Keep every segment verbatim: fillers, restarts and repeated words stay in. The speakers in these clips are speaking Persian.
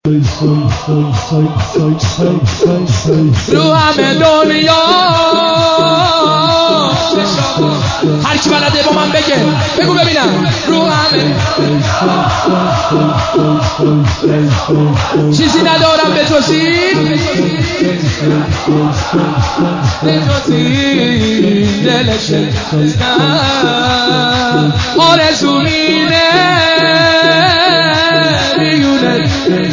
رو همه دنیا هر کی بلده با من بگه بگو ببینم رو همه چیزی ندارم به جزی به جزی دلش آرزو مینه میونه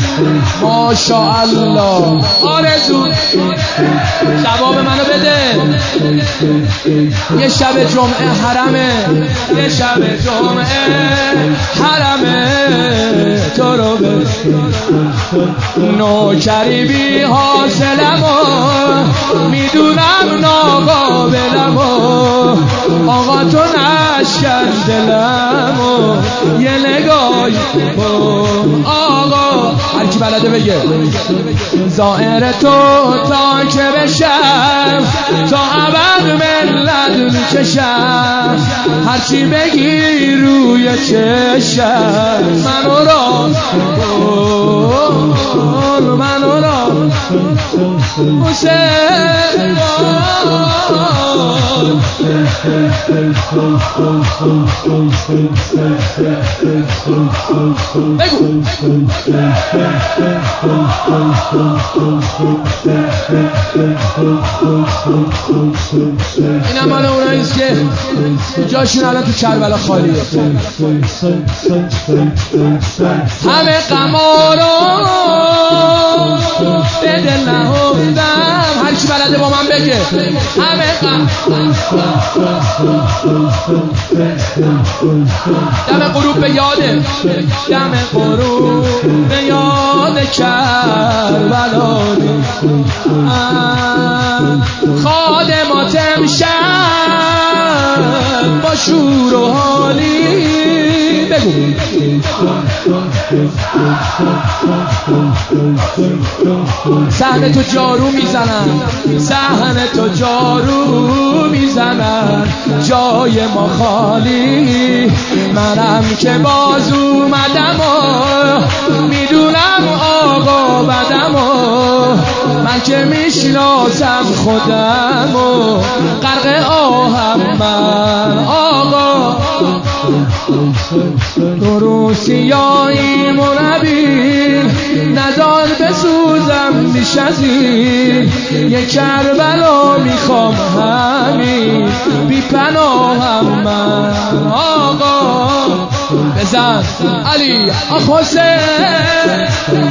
ماشاءالله آرزو جواب منو بده یه شب جمعه حرمه یه شب جمعه حرمه تو رو به نوکری بی حاصلمو میدونم ناقابلمو آقا تو نشکن دلمو یه نگاهی آقا هر کی بلده بگه ظاهر تو تا که بشم تا ابد ملت میکشم هرچی بگی روی چشم منو را منو را حسین بگو این هم مال اوناییست که جاشون الان تو کربلا خالیه همه غمارو به دل نهفتم هر کی بلده با من بگه همه غم دم غروب به یاده دم غروب به یاد کربلا خادمات امشب با شور و حالی بگو صحن تو جارو میزنن صحن تو جارو میزنن جای ما خالی منم که باز اومدم و میدونم آقا بدم و من که میشناسم خودم و غرق آهم من آقا تو رو سیاهی مربین ندار بسوزم بیش از این یک کربلا میخوام همین بی پناهم من آقا بزن علی آخ حسین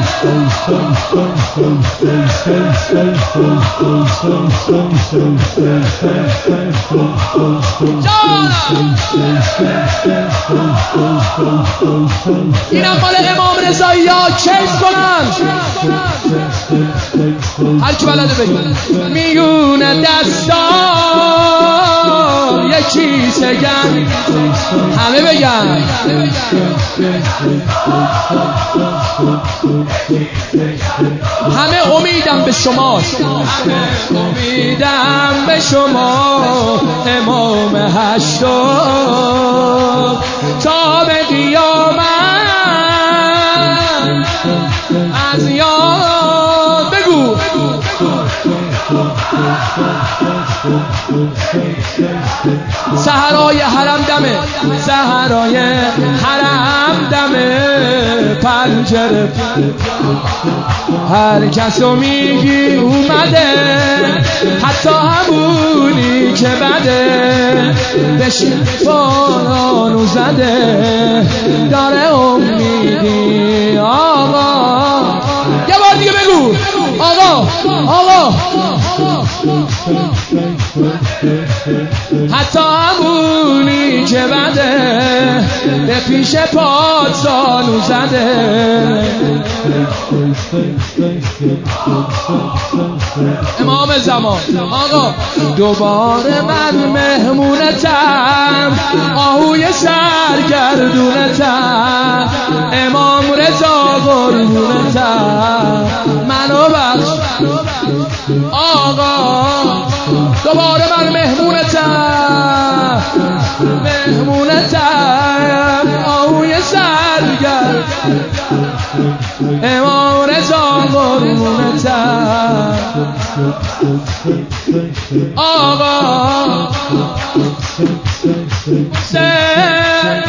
اینم مال امام رضایی ها چیز کنن هر کی بلده بگید میونه دستا یکی سگن همه بگن همه امیدم به شماست همه امیدم به شما امام هشتم تا به قیامت از یاد بگو سحرای حرم دمه سحرای حرم دمه پنجره هر کسو میگی اومده حتی همونی که بده بشین فانانو زده داره امیدی آقا یه بار دیگه بگو آقا آقا حتی همونی که بده به پیش پادزانو زده امام زمان آقا دوباره من مهمونتم آهوی سرگردونتم امام رضا قربونتم منو بخش آقا دوباره من مهمونتم مهمونتم آهوی سرگرد امام رضا قربونتم آقا حسین